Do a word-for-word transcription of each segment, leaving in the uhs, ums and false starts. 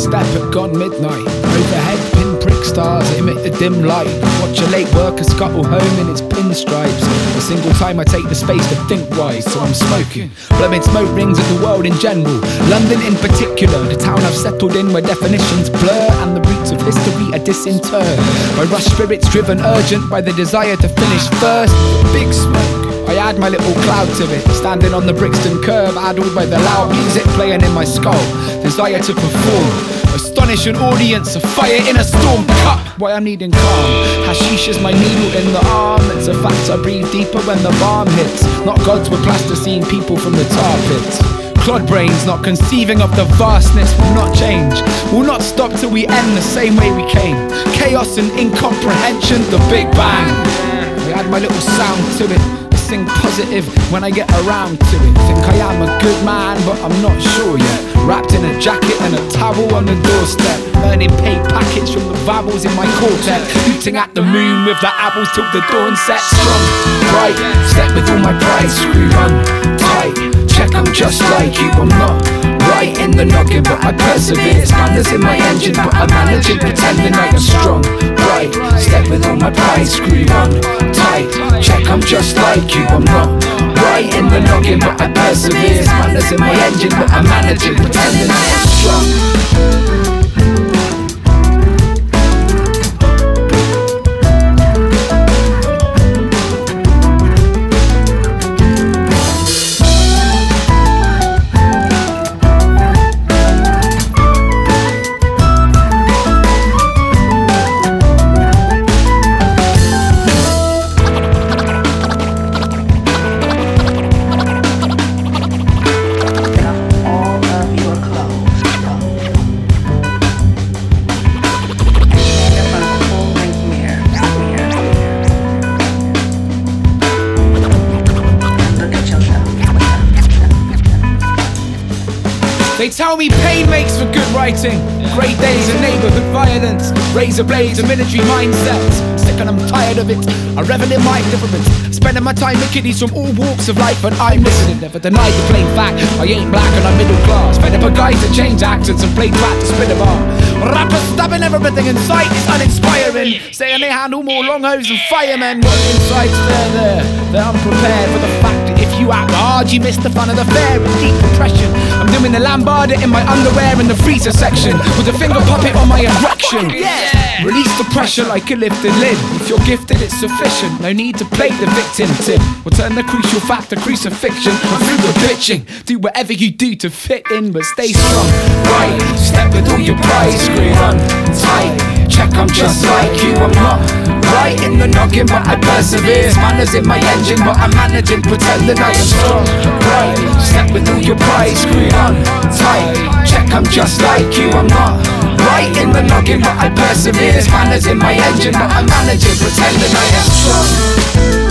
step at gone midnight. Overhead pinprick stars emit the dim light. Watch a late worker scuttle home in its pinstripes. A single time I take the space to think wise, so I'm smoking. Blowing smoke rings at the world in general, London in particular, the town I've settled in where definitions blur and the roots of history are disinterred. My rush spirits driven urgent by the desire to finish first. Big smoke, I add my little cloud to it. Standing on the Brixton curb, addled by the loud music playing in my skull. Desire to perform, astonish an audience, a fire in a storm. Cut why I'm needing calm. Hashish is my needle in the arm. It's a fact I breathe deeper when the balm hits. Not gods with plasticine people from the tar pits. Clod brains not conceiving of the vastness will not change. Will not stop till we end the same way we came. Chaos and incomprehension, the Big Bang. I add my little sound to it. Sing positive when I get around to it. Think I am a good man, but I'm not sure yet. Wrapped in a jacket and a towel on the doorstep. Earning paid packets from the vowels in my quartet. Hooting at the moon with the apples till the dawn sets. Strong, bright, step with all my pride. Screw on, tight, check I'm just like you. I'm not right in the noggin, but I persevere. Spanners in my engine, but I'm managing, pretending I am strong, bright, step with all my pride. Screw on, tight, check I'm just like you. I'm not right in the noggin, but I persevere. Spanners in my engine, but I'm managing, pretending I am strong. They tell me pain makes for good writing. Great days of neighbourhood violence, razor blades and military mindsets. I'm sick and I'm tired of it. I revel in my difference, spending my time with kiddies from all walks of life, and I'm listening. Never denied the plain fact, I ain't black and I'm middle class. Fed up a guy to change accents and play back to spin a bar. Rappers stabbing everything in sight is uninspiring, saying they handle more long hose than firemen. What insights they're there, they're unprepared for the fact that if you act hard, you miss the fun of the fair. In deep depression, I'm doing the lambada in my underwear in the freezer section, with a finger puppet on my erection. Yeah. Release the pressure like a lifted lid. If you're gifted, it's sufficient. No need to play the victim tip. We'll turn the crucial fact to crucifixion. And through the bitching, do whatever you do to fit in, but stay strong. Right, step with all your pride. Screw on, tight, check I'm just like you. I'm not right in the noggin, but I persevere. Spanners in my engine, but I'm managing, pretending I am strong. Right, step with all your pride. Screw on, tight, check I'm just like you. I'm not right in the noggin, but I persevere. Spanners in my engine, but I'm managing, pretending I am strong.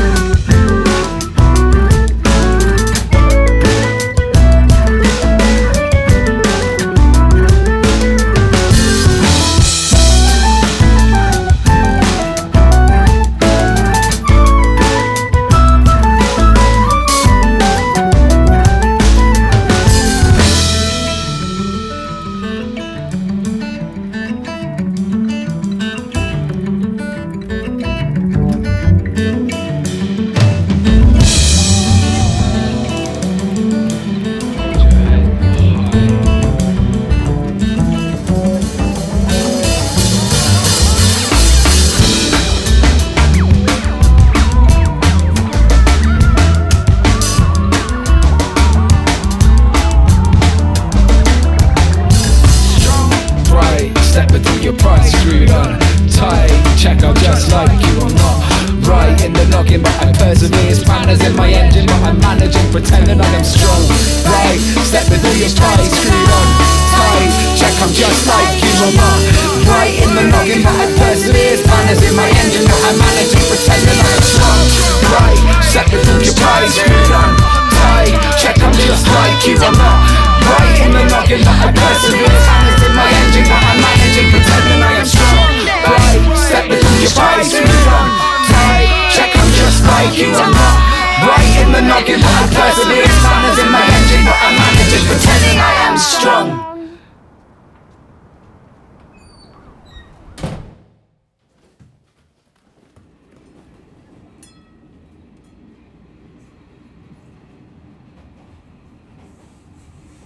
Your pride screwed on tight, check I'm just like you. I'm not right in the noggin, but I persevere. Spanners in my engine, but I'm managing, pretending I am strong. Right, step with all your pride screwed on tight, check I'm just like you. I'm not right in the noggin, but I persevere.